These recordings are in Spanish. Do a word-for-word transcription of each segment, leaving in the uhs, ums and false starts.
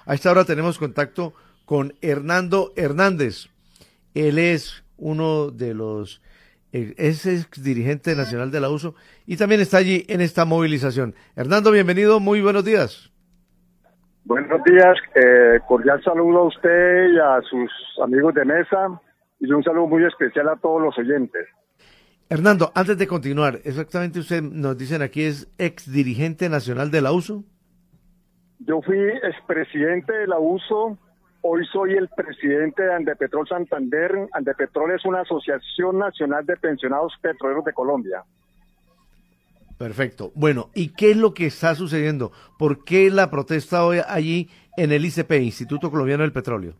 A esta hora tenemos contacto con Hernando Hernández. Él es uno de los, eh, es ex dirigente nacional de la U S O y también está allí en esta movilización. Hernando, bienvenido, muy buenos días. Buenos días, eh, cordial saludo a usted y a sus amigos de mesa y un saludo muy especial a todos los oyentes. Hernando, antes de continuar, exactamente usted nos dicen aquí es ex dirigente nacional de la U S O. Yo fui expresidente de la U S O, hoy soy el presidente de Andepetrol Santander. Andepetrol es una asociación nacional de pensionados petroleros de Colombia. Perfecto. Bueno, ¿y qué es lo que está sucediendo? ¿Por qué la protesta hoy allí en el I C P, Instituto Colombiano del Petróleo?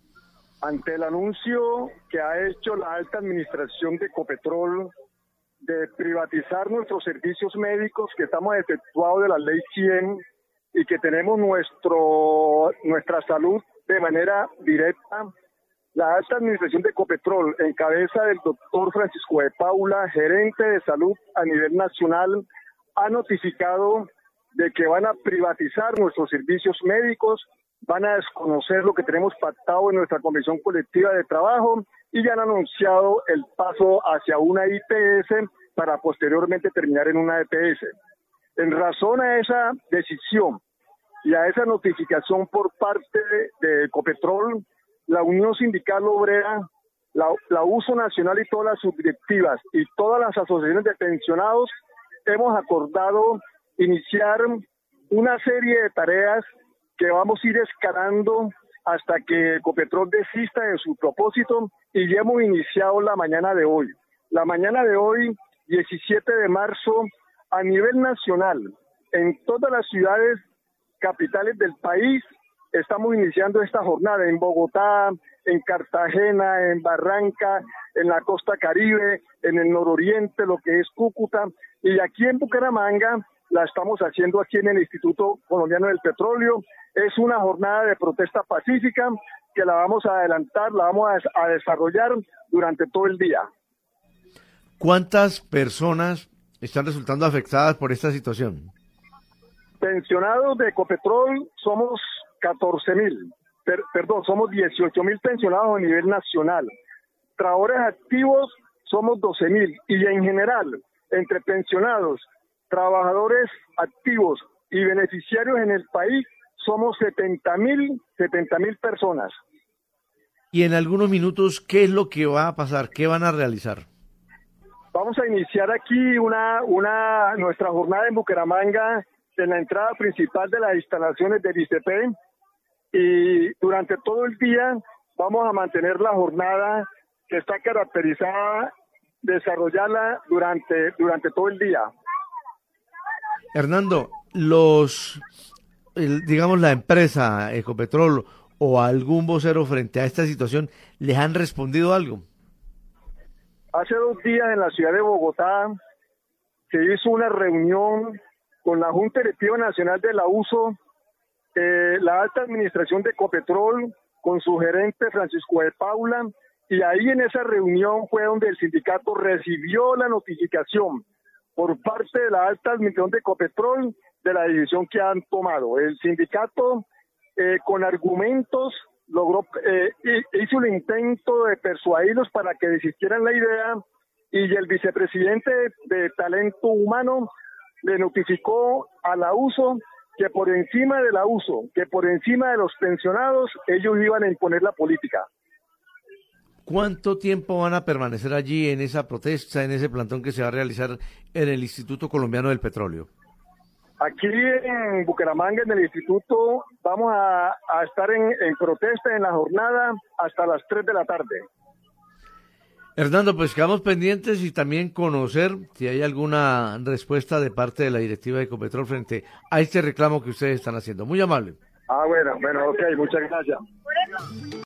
Ante el anuncio que ha hecho la alta administración de Ecopetrol de privatizar nuestros servicios médicos, que estamos efectuados de la ley cien y que tenemos nuestro nuestra salud de manera directa, la alta administración de Ecopetrol, en cabeza del doctor Francisco de Paula, gerente de salud a nivel nacional, ha notificado de que van a privatizar nuestros servicios médicos, van a desconocer lo que tenemos pactado en nuestra convención colectiva de trabajo y ya han anunciado el paso hacia una I P S para posteriormente terminar en una E P S. En razón a esa decisión y a esa notificación por parte de Ecopetrol, la Unión Sindical Obrera, la, la U S O Nacional y todas las subdirectivas y todas las asociaciones de pensionados hemos acordado iniciar una serie de tareas que vamos a ir escalando hasta que Ecopetrol desista de su propósito y ya hemos iniciado la mañana de hoy. La mañana de hoy, diecisiete de marzo, a nivel nacional, en todas las ciudades capitales del país, estamos iniciando esta jornada en Bogotá, en Cartagena, en Barranca, en la costa Caribe, en el nororiente, lo que es Cúcuta, y aquí en Bucaramanga la estamos haciendo aquí en el Instituto Colombiano del Petróleo. Es una jornada de protesta pacífica que la vamos a adelantar, la vamos a, a desarrollar durante todo el día. ¿Cuántas personas están resultando afectadas por esta situación? Pensionados de Ecopetrol somos catorce mil, per, perdón, somos dieciocho mil pensionados a nivel nacional. Trabajadores activos somos doce mil y en general, entre pensionados, trabajadores activos y beneficiarios en el país, somos setenta mil, setenta mil personas. Y en algunos minutos, ¿qué es lo que va a pasar? ¿Qué van a realizar? Vamos a iniciar aquí una, una nuestra jornada en Bucaramanga, en la entrada principal de las instalaciones del I C P, y durante todo el día vamos a mantener la jornada que está caracterizada, desarrollarla durante, durante todo el día. Hernando, los, el, digamos la empresa Ecopetrol o algún vocero frente a esta situación, ¿les han respondido algo? Hace dos días en la ciudad de Bogotá se hizo una reunión con la Junta Directiva Nacional de la U S O, eh, la alta administración de Ecopetrol, con su gerente Francisco de Paula, y ahí en esa reunión fue donde el sindicato recibió la notificación por parte de la alta administración de Ecopetrol de la decisión que han tomado. El sindicato, eh, con argumentos, logró eh, hizo el intento de persuadirlos para que desistieran la idea, y el vicepresidente de Talento Humano le notificó a la U S O que por encima de la U S O, que por encima de los pensionados, ellos iban a imponer la política. ¿Cuánto tiempo van a permanecer allí en esa protesta, en ese plantón que se va a realizar en el Instituto Colombiano del Petróleo? Aquí en Bucaramanga, en el instituto, vamos a, a estar en, en protesta en la jornada hasta las tres de la tarde. Hernando, pues quedamos pendientes y también conocer si hay alguna respuesta de parte de la directiva de Ecopetrol frente a este reclamo que ustedes están haciendo. Muy amable. Ah, bueno, bueno, ok, muchas gracias.